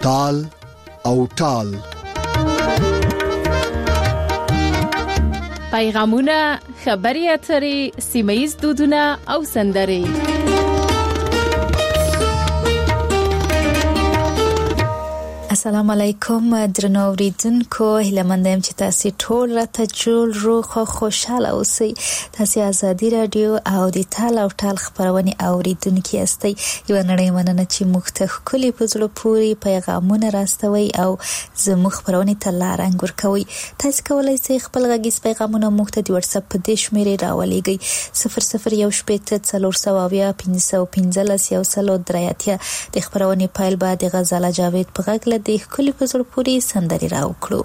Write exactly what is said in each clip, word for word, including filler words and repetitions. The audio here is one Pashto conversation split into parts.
تال او ټال. پیغامونه، خبري اترې، سیمه‌ییز دودونه او سندرې. السلام علیکم درنو اوریدونکو، هیله مند یم چې تاسو ټول راته جوړ روغ او خوشاله اوسئ. تاسو آزادي رادیو او د ټال او ټال خبرونه اوریدونکو یاستئ. یو نړۍ مننه چې موږ ته خولي په زړه پوري پیغامونه راستوي او زموږ خبرونه ته لارنګ ورکوي. تاسو کولای شئ خپل غږیز پیغامونه موږ ته د واتس اپ په دې شمیرې راولېږئ: صفر صفر یو شپږ څلور سوه اویا پنځه سوه پنځلس یو سل درې اتیا. د خبرونه پایل بعد د غزاله جاوید په غږ له د خپل پزړ پوری سندري راوکړو.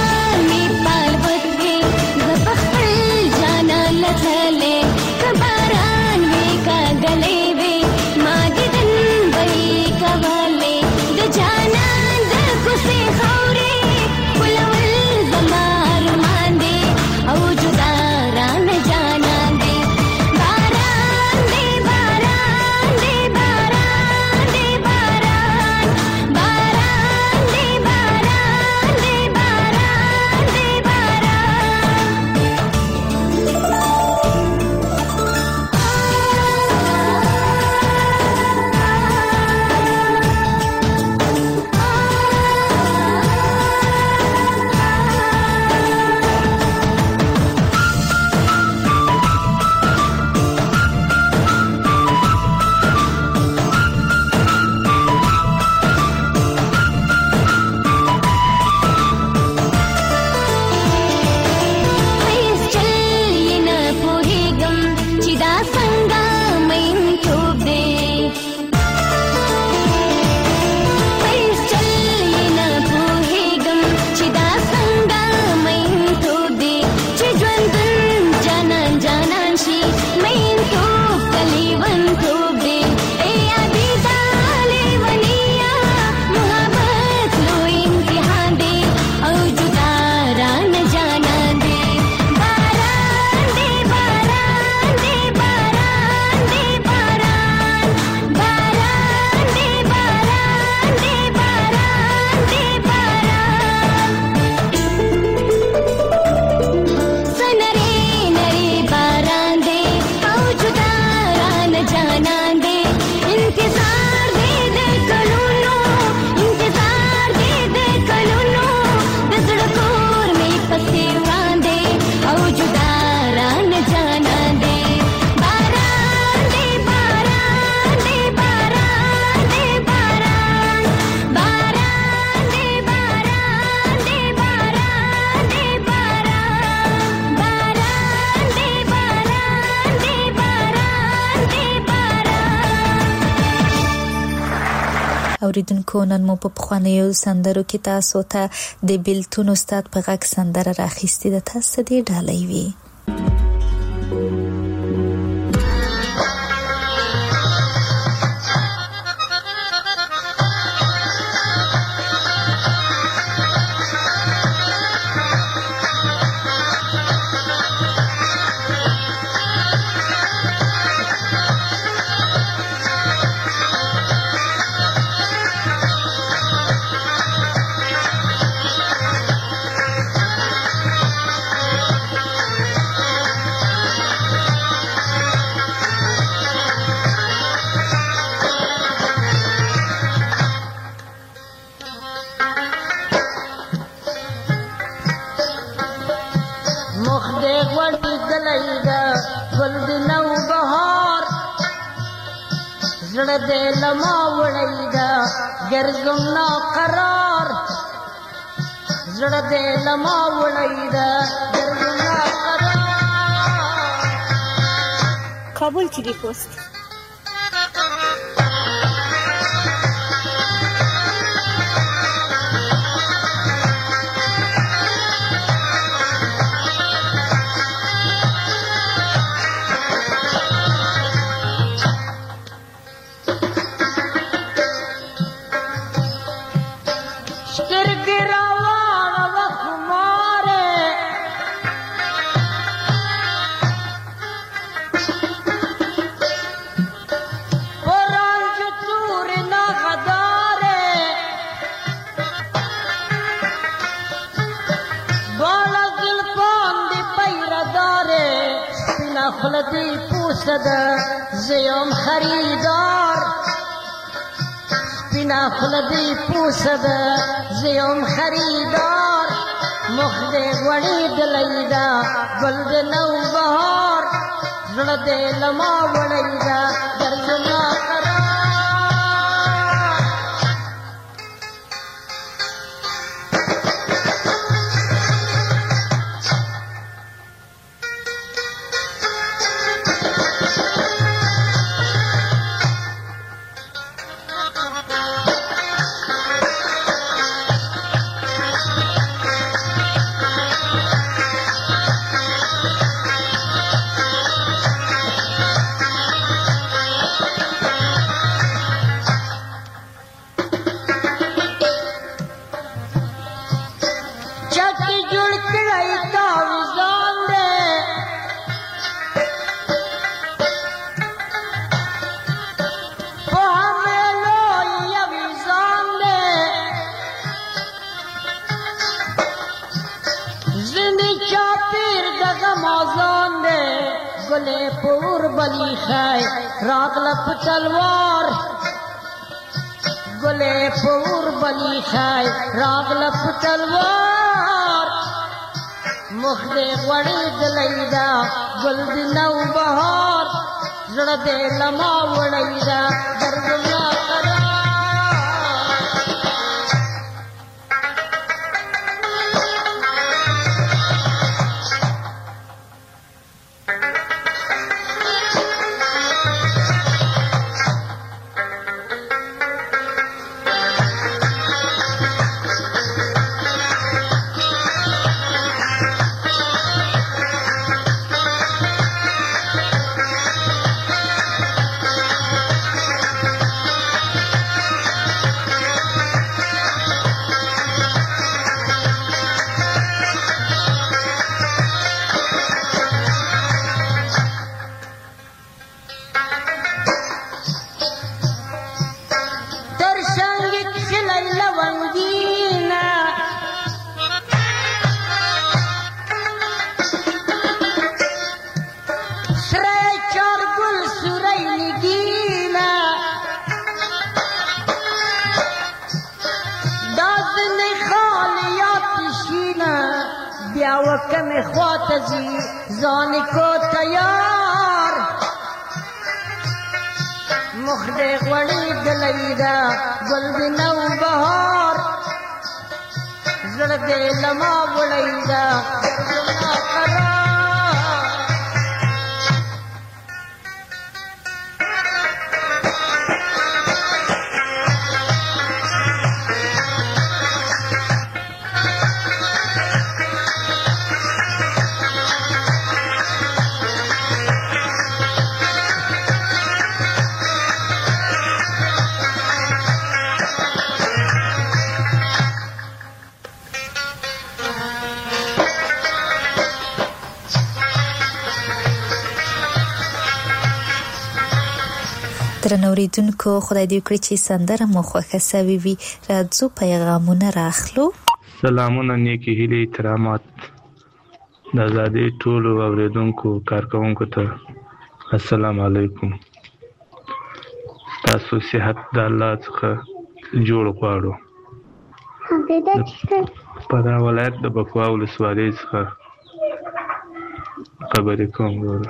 Bye. اوریدونکو نن مو په پخوانیو سندرو کې تاسو ته د بیلتون استاد په غږ سندره راخیستې ده. تاسو دې ډالۍ وي. زړه دې لما وړی دا ګرځم نا قرار زړه دې لما وړی دا ګرځم نا قرار. کابل ټي وي پوسټ. خلدی پوسد زیم خریدار بنا خلدی پوسد زیم خریدار مخد وڑی دلیدا گلد نو بہار زړه دې لما وړیدا درځما قرار. گلے پور بلی خای راغل پتلوار گلے پور بلی خای راغل پتلوار مخد وڑی دلیدا گل نو بہار زړه دې لما وړیدا درځما قرار. وکم خواتزی زانی کو تیار مخد غوڑی دلیدا گل نو بہار زړه دې لما وړیدا زما قرار. ترنوریدونکو خدای دې وکړي چې سندره مو خوښه سوي وي. راځو پیغامونه راخلو. سلامونه، نیکی هیلې، احترامات د آزادۍ ټولو اوریدونکو کارکونکو ته السلام علیکم. تاسو صحت د الله څخه جوړ غواړو. په دا ولایت د بکوا ولسوالۍ څخه خبرې کوم.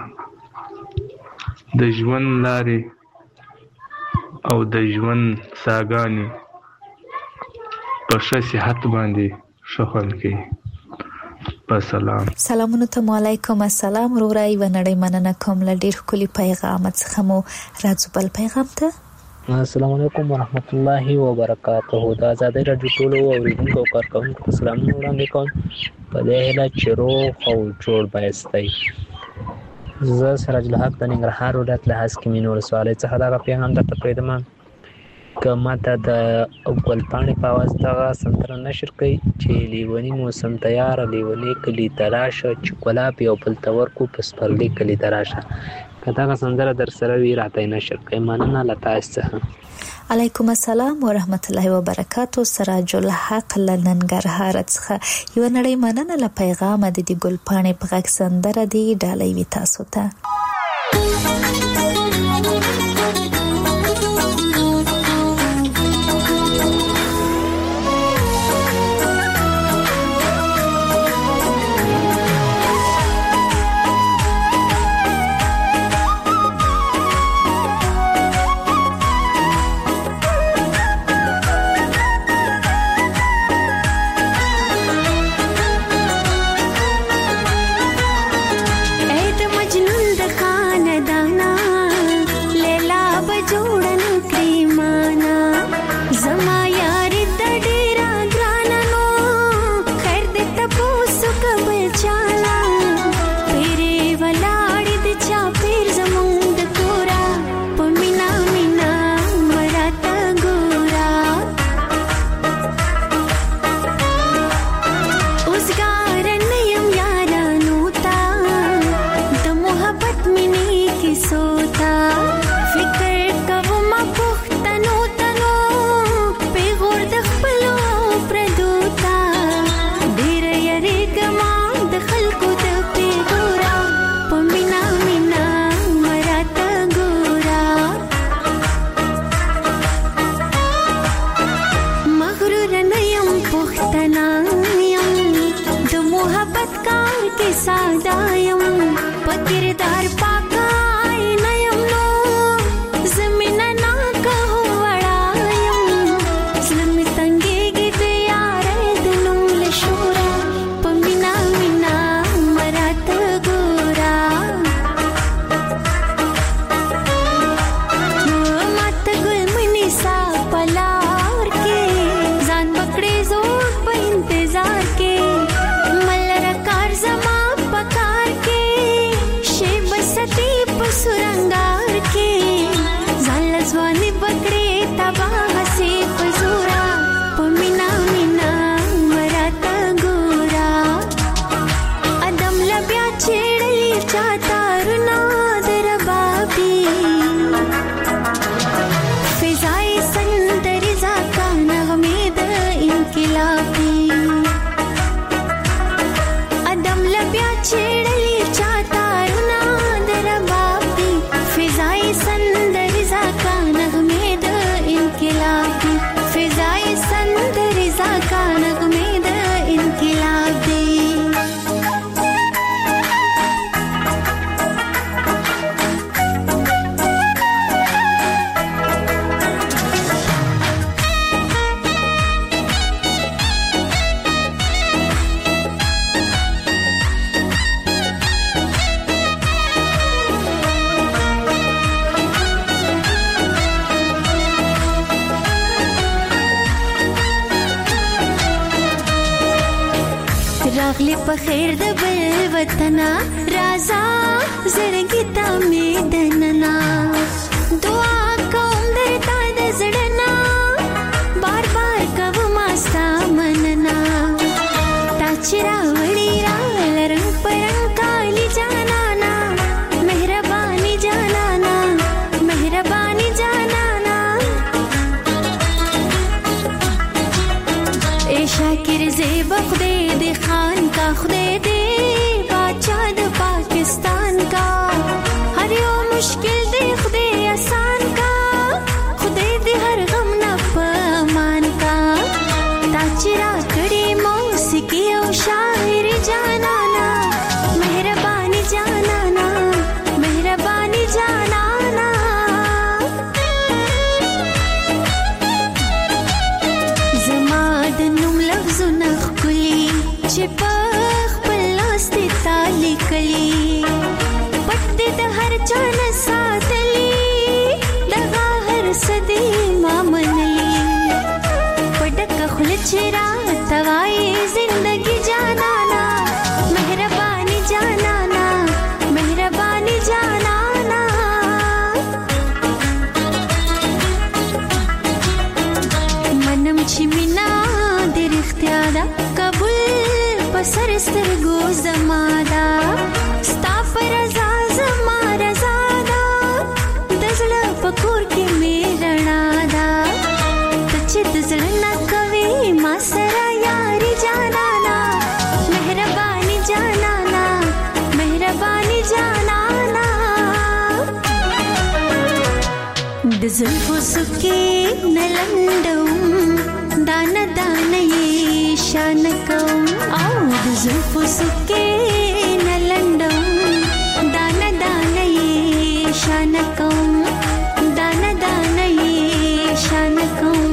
د ژوند لارې او د ژوند ساګانې په ښه صحت باندې ښه خوند کوي. په سلام. سلامونه ته علیکم. السلام ورورای و نړۍ مننه کوم له ډیر ښکلي پیغام څخه مو. راځو بل پیغام ته. السلام علیکم ورحمت الله وبرکاته. د آزادۍ راډیو ټولو اوریدونکو او کارکونکو ته سلامونه وړاندې کوم په دې هیله چې روغ او جوړ بایستی. زه سراج الحق د ننګرهار ولایت له هسکمین ولسوالۍ څخه دغه پیغام درته پرېږدم که ماته د ګلپاڼې په اواز دغه سندره نشر کوي چې لیوني موسم تیاره لیونی کلي ته راشه چې ګلاب یو بل ته ورکو په سپرلي کلي ته راشه. که دغه سندره در سره وي راته یې نشر کوي. مننه له تاسو څخه. علیکم السلام ورحمت الله وبرکاته. سراج الحق له ننګرهار څخه یو نړۍ مننه له پیغام د دې ګلپاڼې په غږ سندره دی ډالۍ وي تاسو ته. راغلی په خیر د بل وطن رازا زړګی ته مې دننا دعا کوم درته د زړنا بار بار کوم استا مننا تا چیرې وړي را لرنګ پرنګ کالی جانانا مهرباني جانانا مهرباني جانانا زلفو سکے نلندم دانا دانا یہ شان کوم او د زلفو سکے نلندم دانا دانا یہ شان کوم دانا دانا یہ شان کوم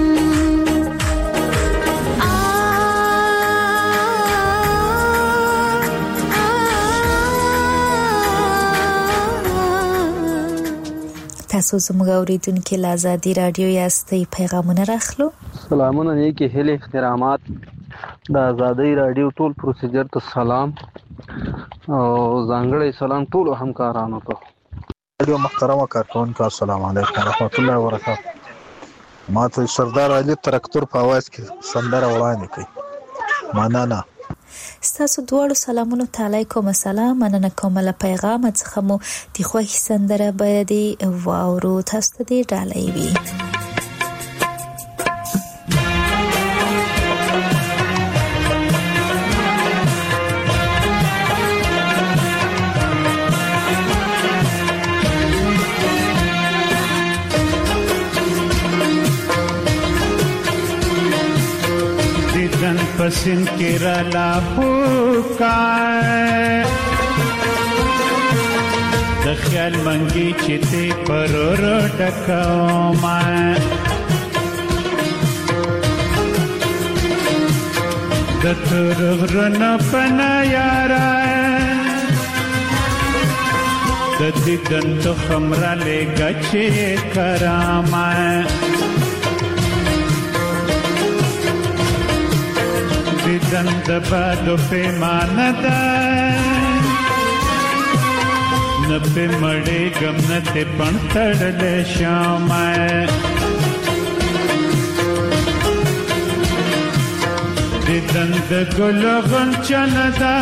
تاسو زموږ اوریدونکو له ازادي رادیو یاستئ پیغامونه راخلو. سلامونه نیکی هیله احترامات د ازادي رادیو ټول پروسیجر ته سلام او ځانګړی سلام ټول همکارانو ته. رادیو محترمه کارکونکو السلام علیکم ورحمت الله وبرکاته. ما ته سردار علي ترکتور په आवाज کې سندره وړاندې کړي. مننه. ستاسو دواړو سلامونو ته علیکم السلام. مننه کوم له پیغام څخه مو د خوښ سندره باندې واورو. تاسو ته دې ډالۍ وي. पसंद केरा लाखों का दख्याल मंगी चिते परोरो डकाओ मां दतुरगरन पना यारा दति दंतो खमरा ले गचे करामा दंद बादो पे मानदा न पे मड़े गमनते पण तड़ले श्यामा दंद गुलो गंचनदा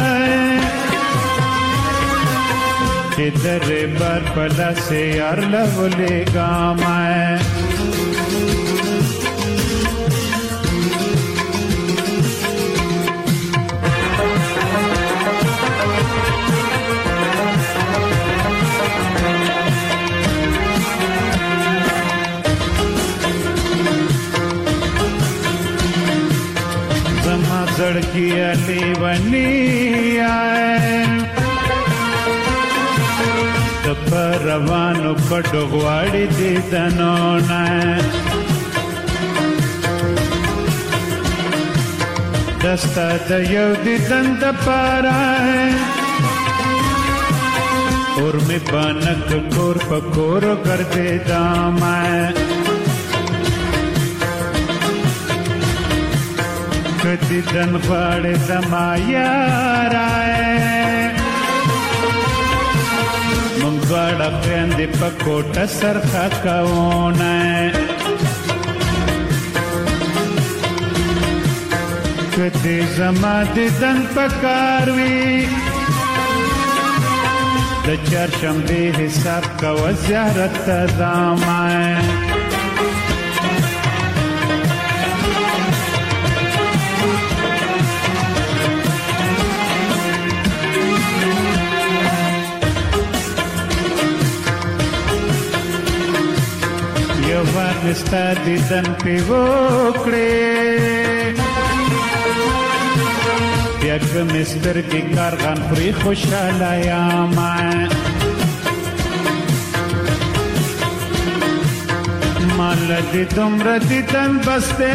दरे बार पला से यार लवले गामा सड़की अली बनी आए तब रवानो पटोगवाड़ी दी दनोना दस्ता दयो दी दंत पारा और में बानक कोर पकोर कर दे दामा कति दन फाड़े समाया राय मंगवाड़ा पेंदे पकोटा सरखा कौना कति समाधि दन पकारवी दचार शम्बे हिसाब का वज़्यारत दामा नस्ता दीदन पे वोकड़े यक मिस्टर की कारखान पूरी खुशालाया मां मान लदी तुम रदीदन बसते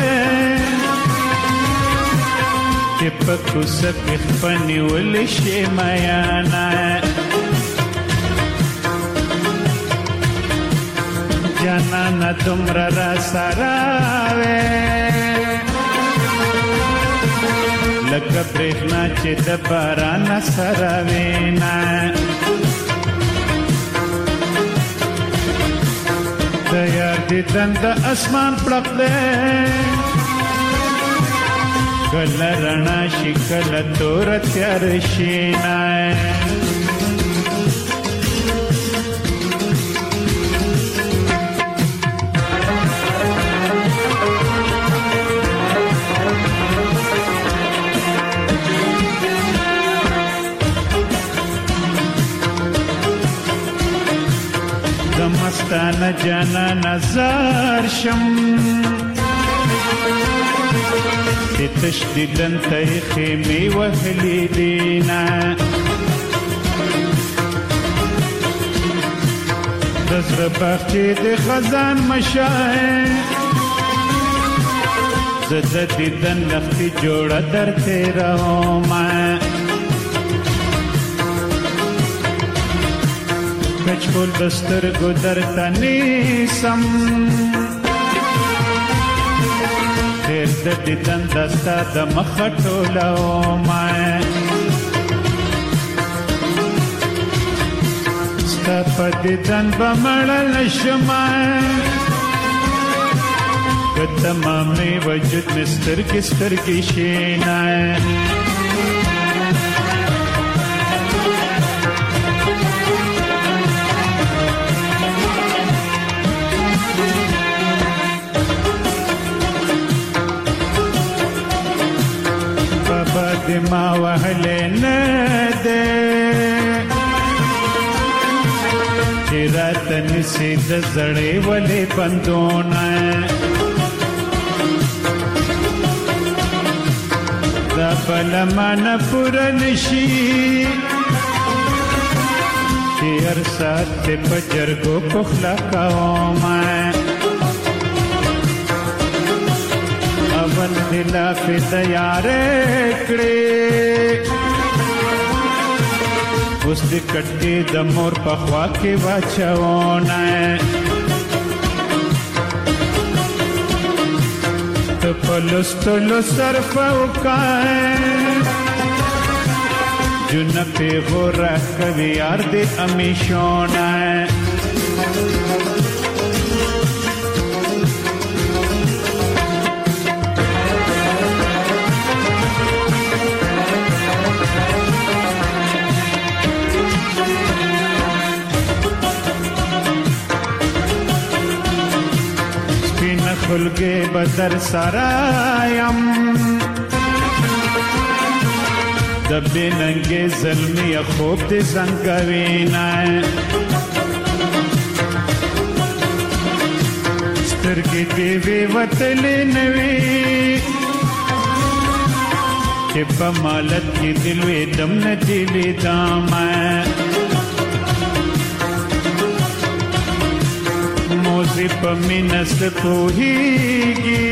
चिपकु सब इख्पनी वलिशे मायाना जाना न तुमरा रसारावे लग प्रेखना चित पारा न सरावे ना तैयार दी दंद आसमान पड़कले कल रणा शिकल तोर त्यार शीना ستانه جانا نظر شم د تشدیدن ته خیمې وهلې دینا د زړه باغچې د خزان مشای زه د دیدن لختي جوړه در تېرومه کچکول بسترګو درته نیسم خیر د دیدن دا ستا د مخه ټولومه ستا په دیدن به مړه شمه که تمامې وجود مې سترګې سترګې شینه بابا دې ما وهلې نه دی چې راته نیسي د زړې ولې بندونه دا بله مانه پوره نشي چې هر ساعت دې په جرګو پخلا کومه اول دلا په تیارې کړې اوس دې کټې د مور په خوا کې واچونه ته په لوستلو صرف وکړه جون پیغوره کوي یار دې همیشونه خلګې بدر سرایم د بننګې زلمي خوب دې زنګوینا سترګې دې وی وتلې نوي چې په مالت کې دل وې دم نه دی لیدامه موزی پا مینست پوہیگی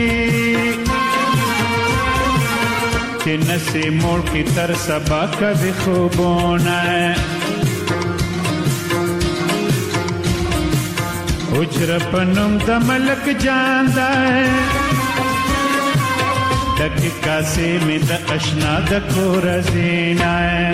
کہ نسی موڑ کی تر سبا کبھی خوبونا اجر پنم دا ملک جاندا ہے دکی کاسی میں دا اشنا دا کورزینا ہے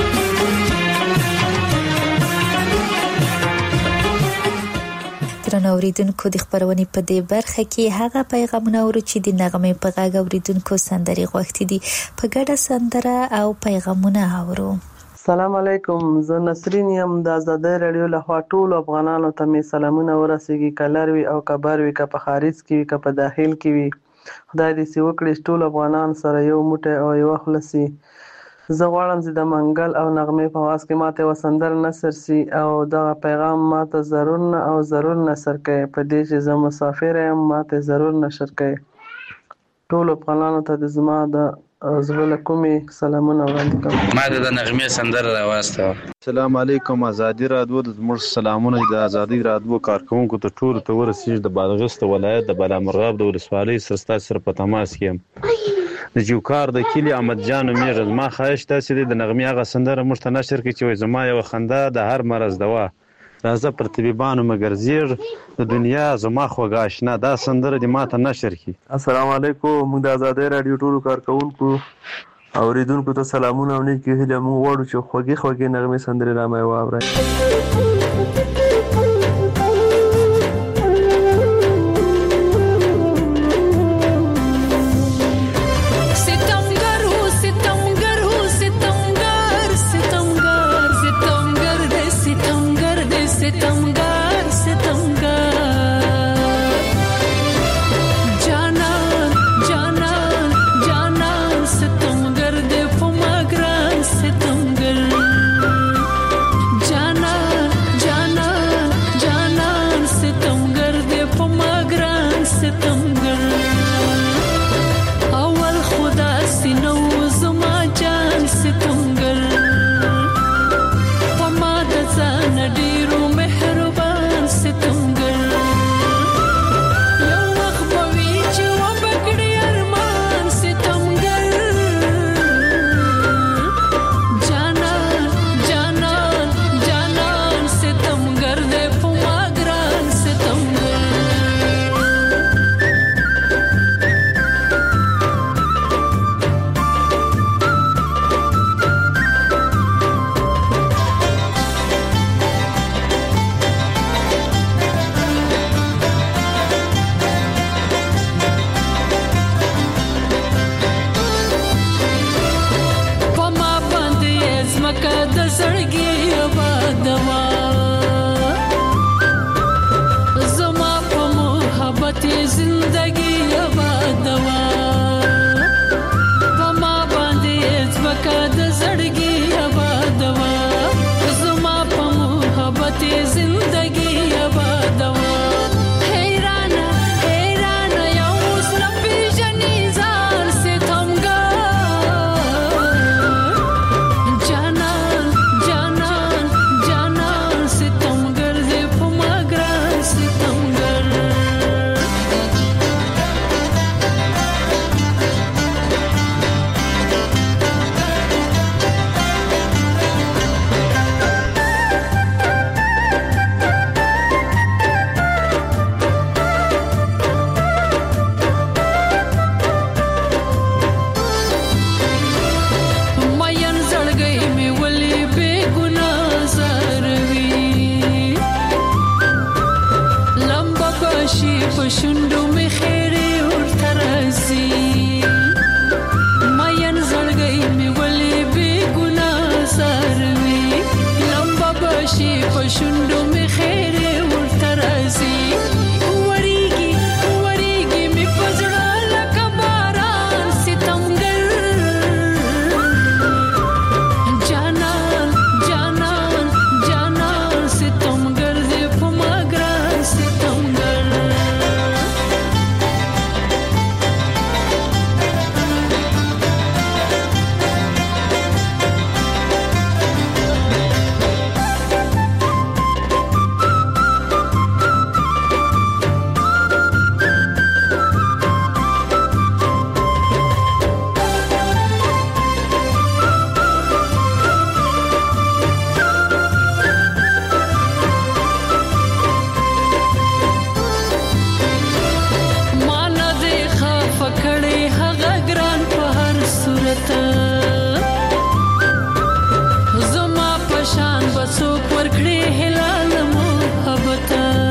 درنو اوریدونکو د خبرونې په دې برخه کې هغه پیغامونه ورو چې د نغمې په غږ اوریدونکو سندري غوښتي دي په ګډه سندره او پیغامونه اورو. السلام علیکم، زه نسرین یم. د آزادۍ رادیو له خوا ټولو افغانانو ته مې سلامونه ورسیږي، کلر وي او کبر وي، که په خارج کې وي که په داخل کې وي. خدای دې سي وکړي ټول افغانان سره یو موټی او یو خوله سي. زه غواړم چې د منګل او نغمې په آواز کې ماته یوه سندره نثر سي او دغه پیغام ماته ضرور نه او ضرور نثر کوي. په دې چې زه مسافر یم ماته ضرور نشر کوي. ټولو افغانانو ته د زما د زړه له کومې سلامونه وړاندې کوم. ما د نغمې سندره راواستوه. السلام علیکم. آزادي رادیو د زموږ سلامونه د آزادي رادیو کارکوونکو ته ټولو ته ورسیږي. د بادغیس ولایت د بالامرغاب د ولسوالۍ سره ستاسو سره په تماس کې یم. د جوکار د کلی احمد جان میږه ما خواهش تاسو د نغمې هغه سندره موږ ته نشر کړئ چې زما یو خندا د هر مرض دوا راځه پر طبيبانو مگر زیر د دنیا زما خوږه آشنا دا سندره د ما ته نشر کړئ. السلام علیکم. موږ د آزادۍ رادیو ټولو کارکوونکو اوریدونکو ته سلامونه او نیکې هیلې موږ غواړو چې خوږې خوږې نغمې سندرې را مې واورئ. जाना د زړګي آبادوا زما په محبت زندگی آبادوا په ما باندې ځمکه د زړګي آبادوا زما په محبت زندگی آبادوا پښوندو می خیره ورته راځي ماین زړګی می ولې بې ګناه ساروي لمبه بشي پښوندو می خیره ورته راځي وریږي وریږي می پزړه لکه باران ستمګر جانان جانان جانان ستمګر دې په ما ګران ستمګر زما پشان بڅوک ورکړي هلال محبت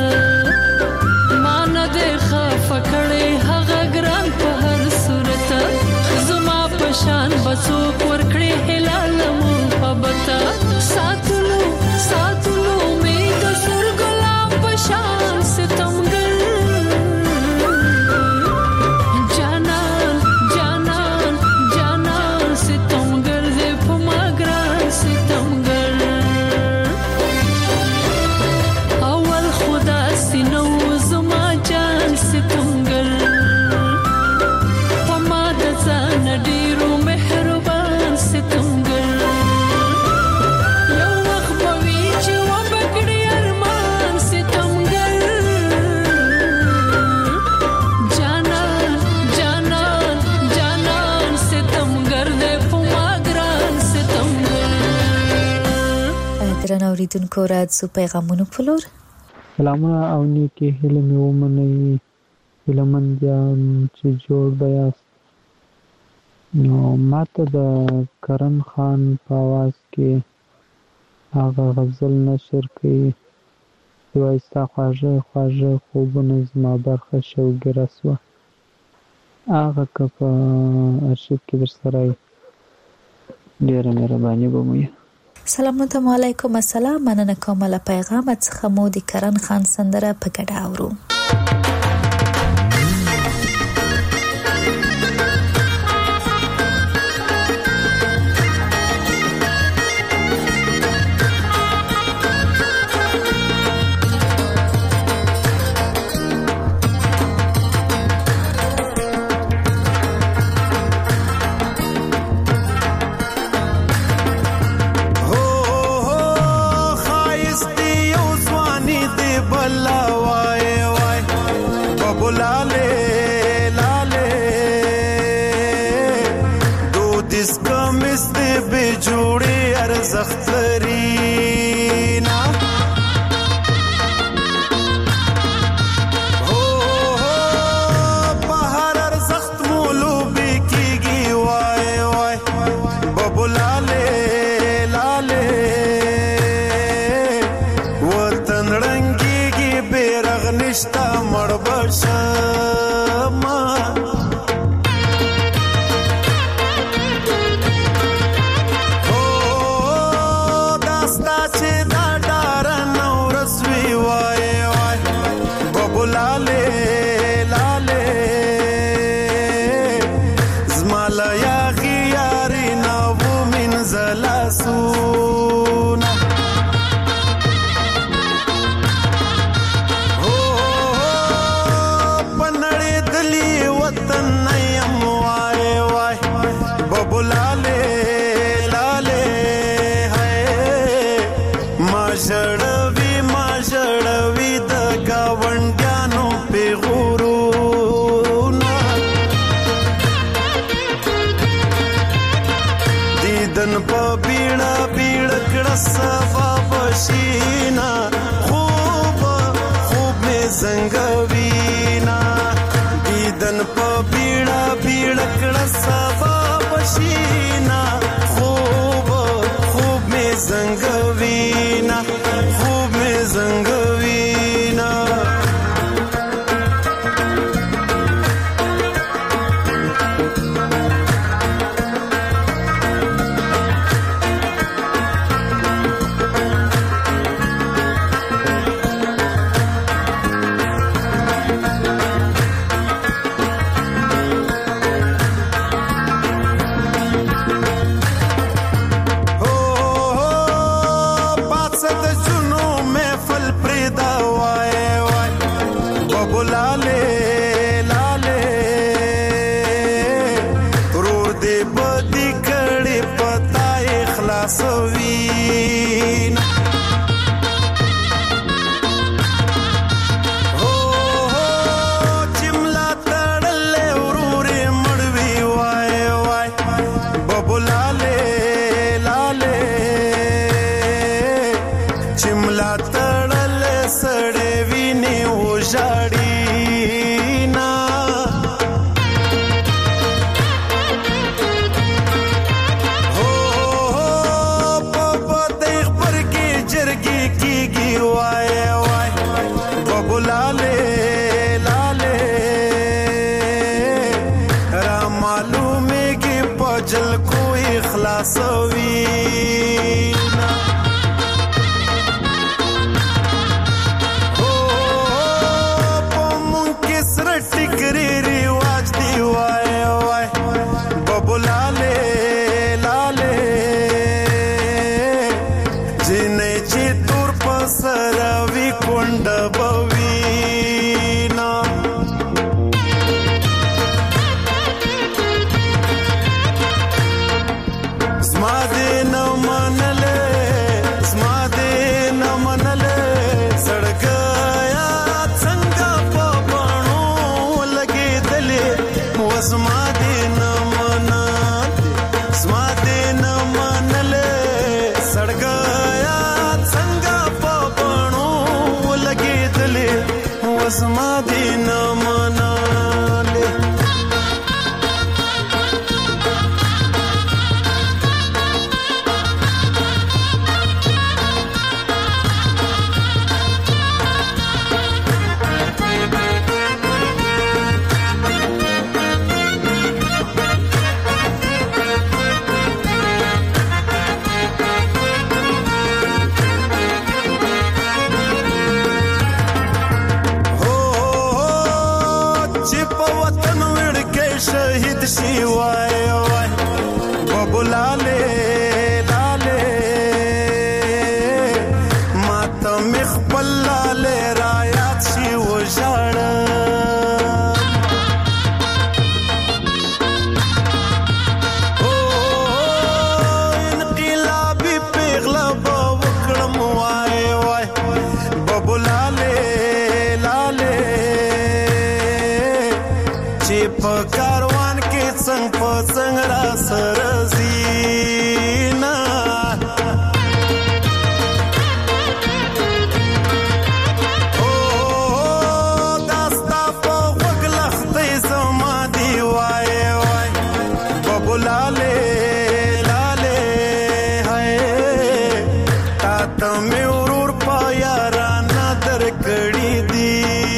مان دې خف کړي هغه ګران په هر صورت زما پشان بڅوک ورکړي هلال محبت ساتلو ساتلو می د سر ګلاب پشان ستمګر اوریدونکو راځو پیغامونو په لور سلامونه او نیکې هیلې مې ومنئ هیلهمندیان چې جوړ به یاست نو ماته د کرن خان په آواز کې هغه غزل نشر کوي چې وایي ستا خواږه خواږه خوبونه زما برخه شوګیره سوه هغه که په ارشیف کې در سره یې ډېره مهرباني به مو سلام علیکم السلام مننه کوم له پیغام څخه مو د کرن خان سندره په ګډه اورو خایستی یو ځواني دی بلا وای وای کړه سبب شینا خوب خوب می زنګوینا دیدن په بیړه بیړه کړه سبب شینا خوب خوب می زنګوینا خوب می زنګوینا سوینا هو هو چملا تړلې ورورې مړوي وای وای ببلاله لاله چملا تړلې سړې ویني وژاړي نا وای وای ببلاله لاله را معلومه کې پجل کوئی خلاصوي او پمون کې سر ټکري رواج دی وای وای ببلاله لاله جنې چې سروي کونډ بوینا زما دې نه منلې زما دې نه منلې سړګیا څنګه په بڼو لګېدلې وزما دې نه منلې زما دې نه منلې سړګیا وزما دې نه منلې شهید شي وای وای ببلاله لاله ماته مخبل لاله رايات شي وژړ او انقلابي پیغله وکړم وای وای ببلاله لاله چې په کاروان کې څنګ په څنګ را سره زینا او داستا په غوږ لختې زما دی وای وای ببلاله لاله هاي تا ته مې ورور په یارانه درکړې دي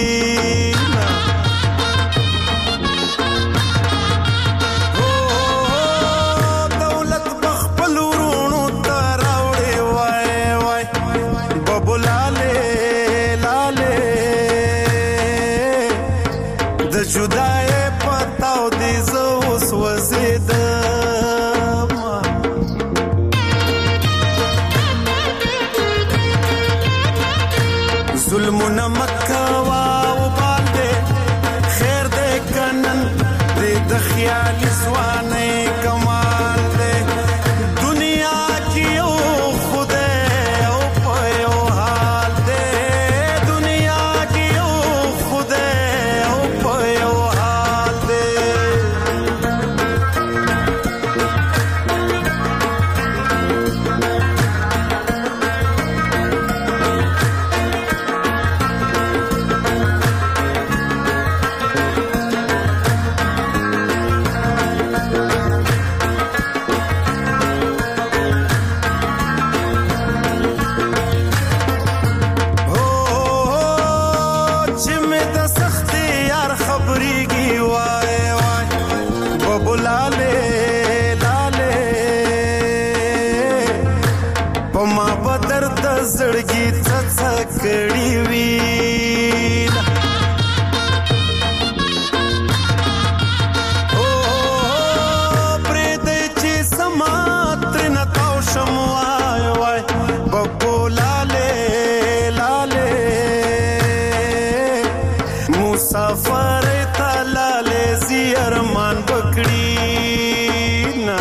جدای پتاو دی زوس وزیدم ظلمنا مکوا و بالده خیر ده کنن دی د خیالی سوانه کمال ده دنیا کی او خوده او پیو حال ده دنیا کی او خوده او پیو حال ده ما بدر د زړګي څڅ کړي وی او پرې دې چې سمات نه تاو شم وای وای ببو لاله لاله مسافر تلاله زیرمان بکړي نا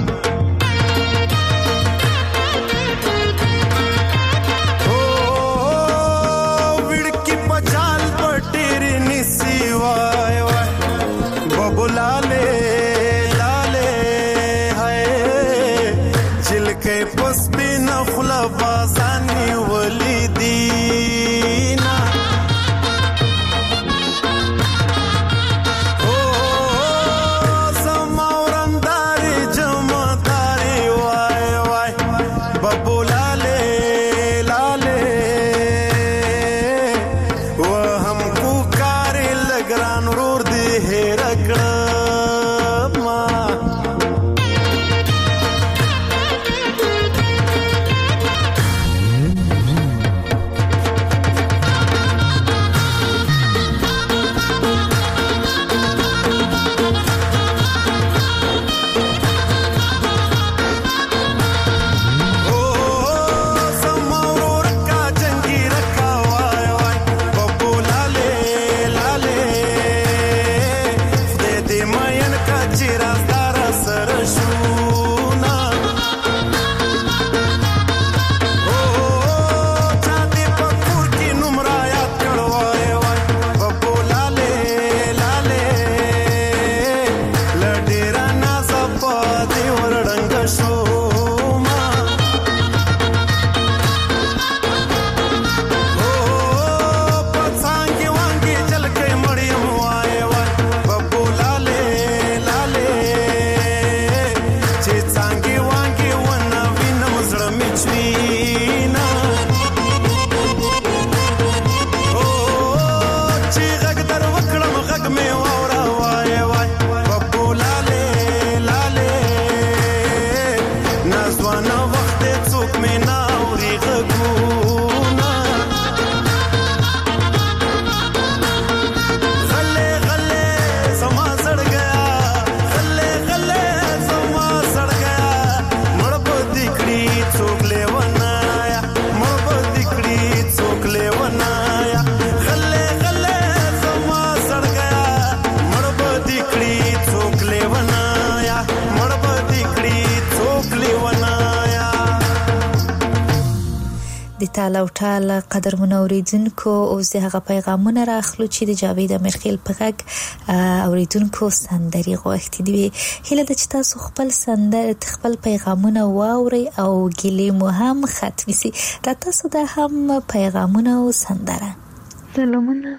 تعالی او تعالی قدر منوریدونکو او زه هغه پیغامونه راخلو چې د جاوید امرخیل په غږ اوریدونکو سندري غوښتي دي هله د چې تاسو خپل سندر خپل پیغامونه واوري او ګلې مو هم ختمي سي دا تاسو د هم پیغامونه او سندره سلامونه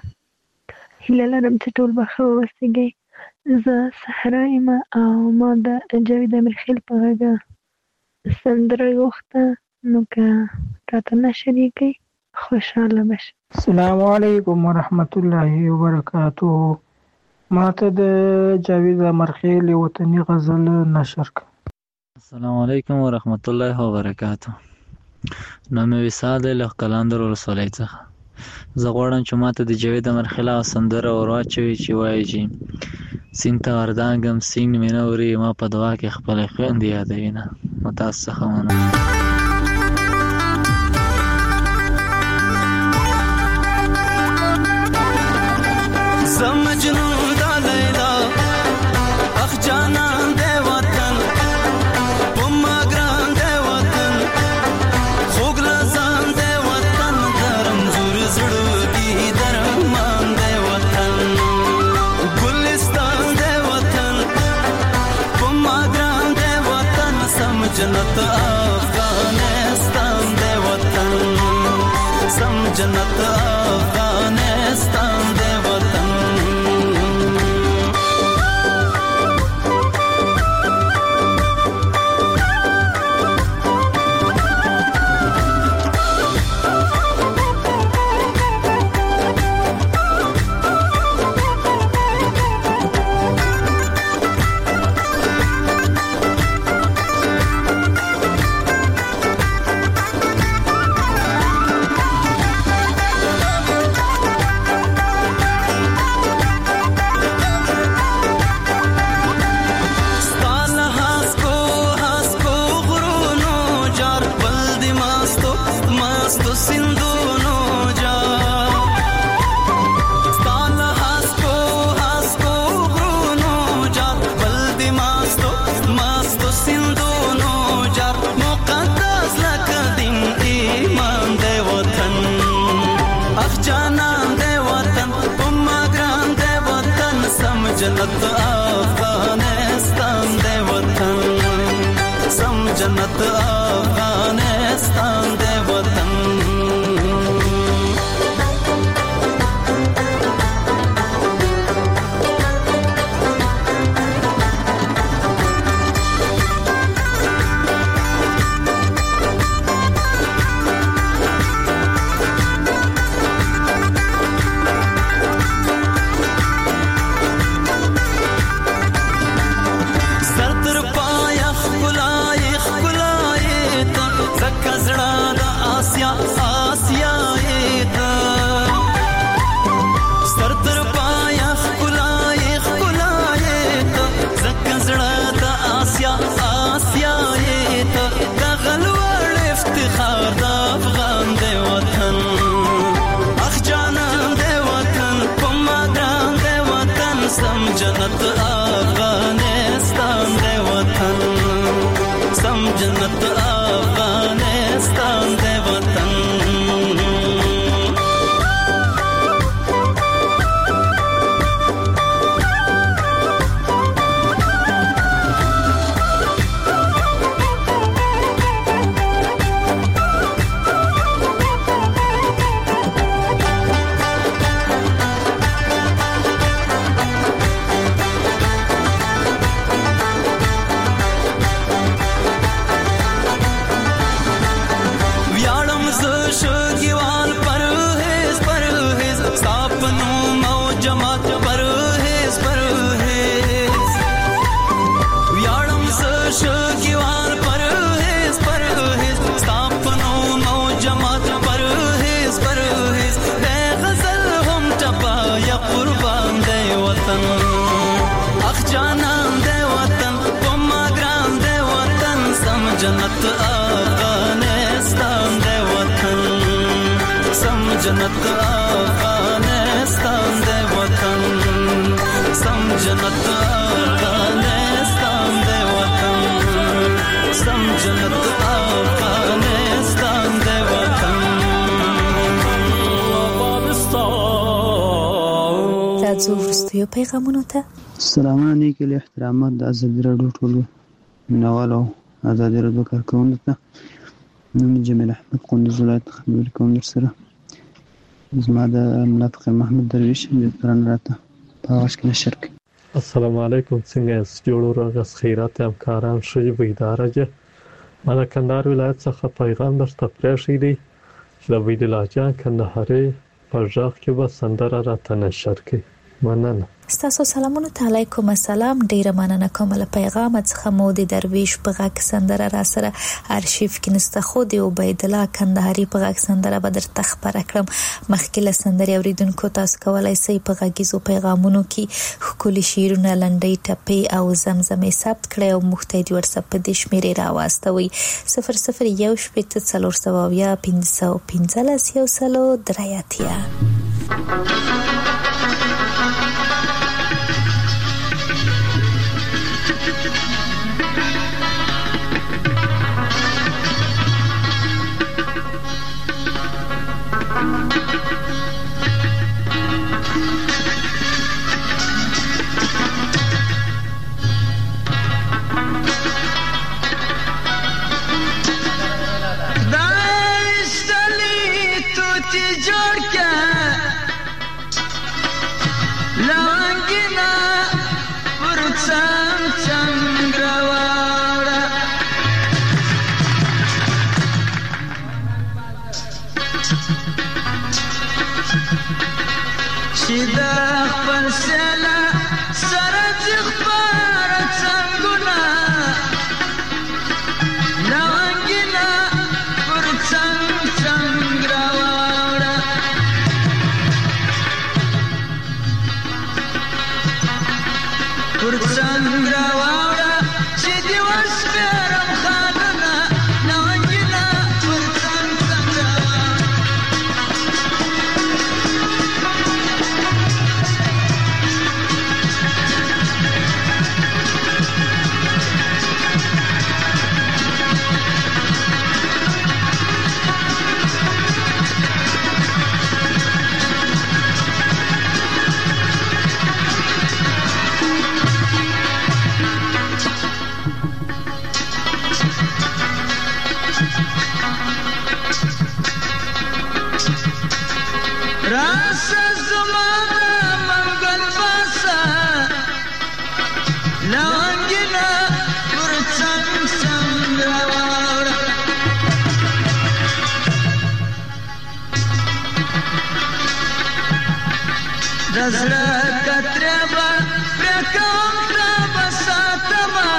هله لرم چې ټول بخو وسیږي زه صحرا یم او ما د جاوید امرخیل په غږ سندره غوښته نو که راته نشریږي خوشاله بشه. السلام علیکم ورحمت الله وبرکاته. ماته د جاوید امرخیل وطني غزل نشر کړه. السلام علیکم ورحمت الله وبرکاته. نام مې وساد له قلاندر ولسوالۍ څخه. زه غواړم چې ماته د جاوید امرخیل سندره ورواچوي چې وایي چې سیند ته وردانګم سیند مې نه اوري ما په دعا کې خپلې خویندې یادوینه. نو تاسو څخه مننه. مجنون دا لیلا اخ جانان دے وطن پما گران دے وطن خوگ لزان دے وطن درم زور زڑو کی درمان دے وطن گلستان دے وطن پما گران دے وطن سم جنت افغانستان دے وطن سم جنت افغانستان دے وطن مستو سندونو جا ستال هاسکو هاسکو غرونو جا بلدی مستو مستو سندونو جا مقدس لکه دین ایمان دی وطن اخ جانان دی وطن پما ګران دی وطن سم جنت افغانستان دی وطن سم جنت افغانستان دی وطن جنت افغانستان دی وطن سم جنت افغانستان دی وطن جنت افغانستان دی وطن سم جنت افغانستان دی وطن سم جنت افغانستان دی وطن سم جنت افغانستان دی وطن راځو وروستیو پیغامونو ته. سلامونه نیکې له احترامات د ازادي راډیو ټولو مینوالو ازادي راډیو کارکوونکو ته نوم جمیل احمد کندوز ولایت خبرې کوم در سره. زما د ملا فقیر محمد درویش د قرآن راته په اواز کې نشر کوي. السلام علیکم، څنګه یاست؟ جوړ ورغس خیرات همکاران ښه بیداره جه. ما د کندهار ولایت څخه پیغام درته پرېښی دی چې د وحید الله جان کندهاري په غږ کې به سندره راته نشر کړي. مننه. ستاسو سلامونه ته علیکم السلام. ډیره مننه کوم له پیغام څخه. مو د درویش په غږ سندره را سره ارشیف کې نسته، خو د عبید الله کندهاري په غږ سندره به درته خبره کړم. مخکې له سندرې اوریدونکو تاسو کولای شئ په غږیزو پیغامونو کې ښکلي شعرونه، لنډۍ ټپې او زمزمې ثبت کړئ او موږ ته د واتساپ په دې شمېرې راواستوئ صفر صفر یو شپېته څلور سوه اویا پنځه سوه پنځلس یو سلو درې اتیا. Thank you. دزړه کتربا پرکوم تراب ساتما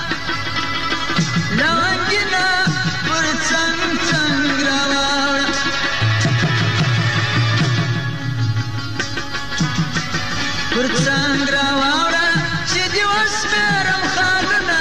لانګینا پر څنګ څنګ راوړ پر څنګ راوړ چې دی وسمرم خالنا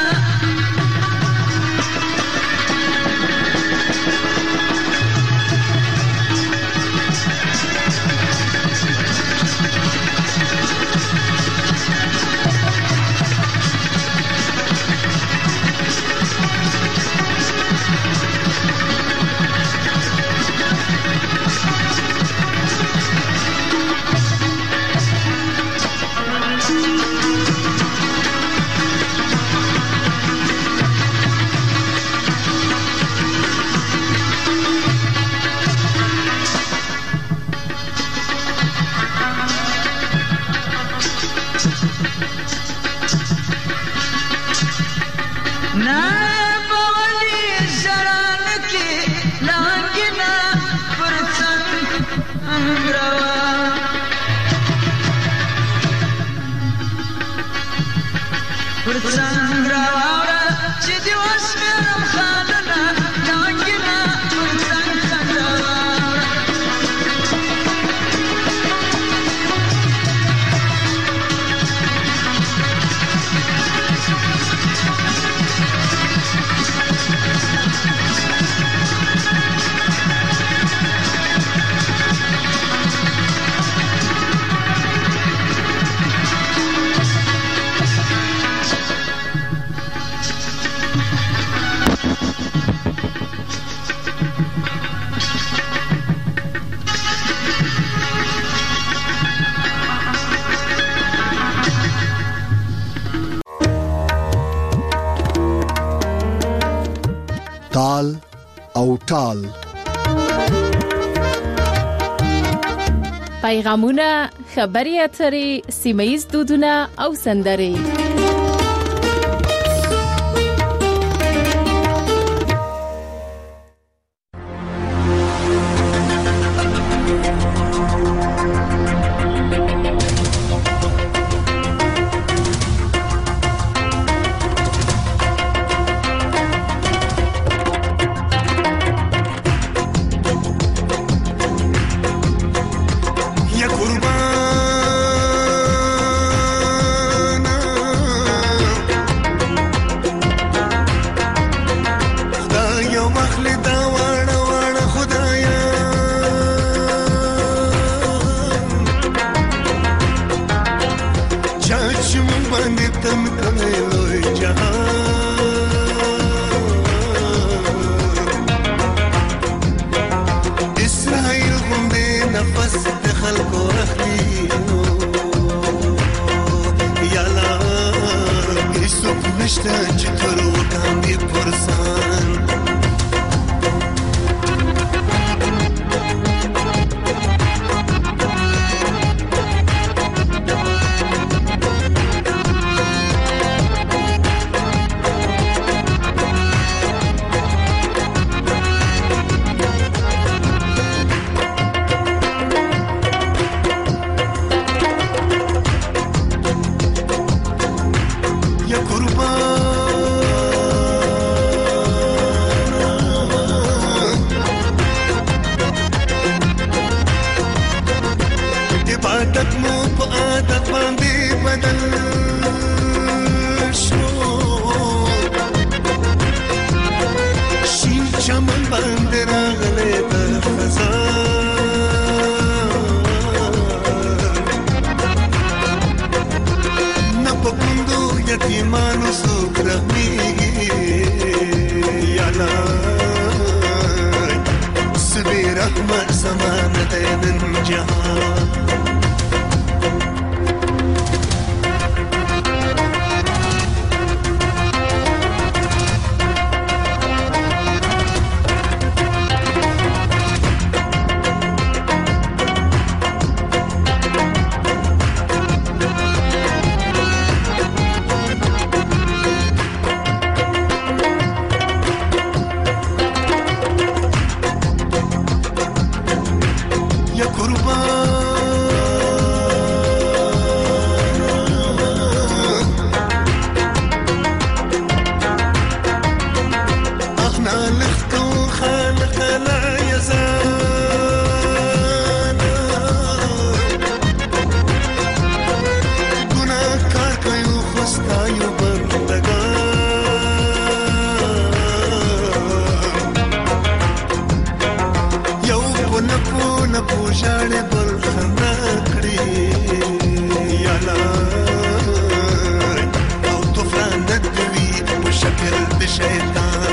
تال او ټال پیغامونه، خبري اترې، سیمه‌ییز دودونه او سندرې نپو نپو ژاړې بل خندا کړي یالا او طوفان د دوی په شکل د شیطان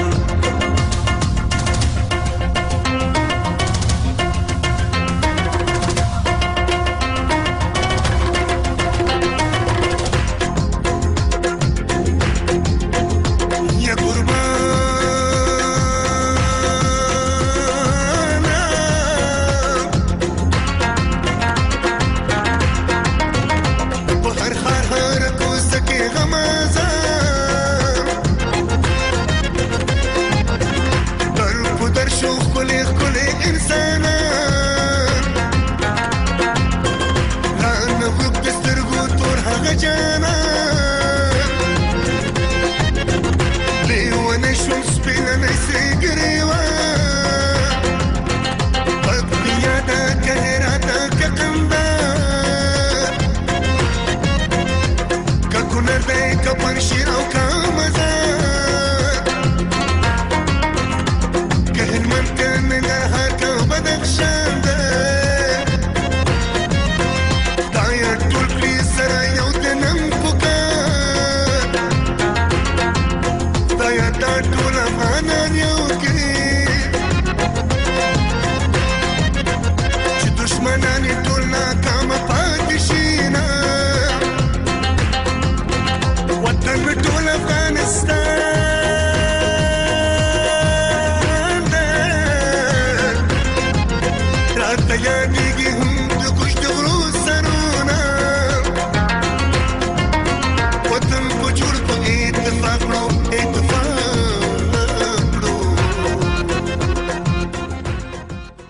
Yeah.